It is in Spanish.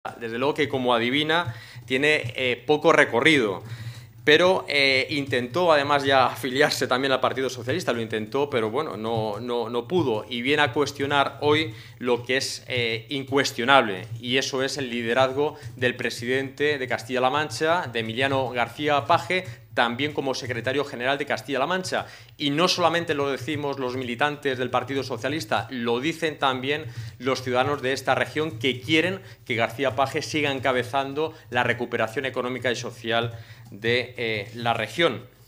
Desde luego que, como adivina, tiene poco recorrido, pero intentó además ya afiliarse también al Partido Socialista, lo intentó, pero bueno, no pudo, y viene a cuestionar hoy lo que es incuestionable, y eso es el liderazgo del presidente de Castilla-La Mancha, de Emiliano García Paje, también como secretario general de Castilla-La Mancha. Y no solamente lo decimos los militantes del Partido Socialista, lo dicen también los ciudadanos de esta región, que quieren que García Paje siga encabezando la recuperación económica y social de la región.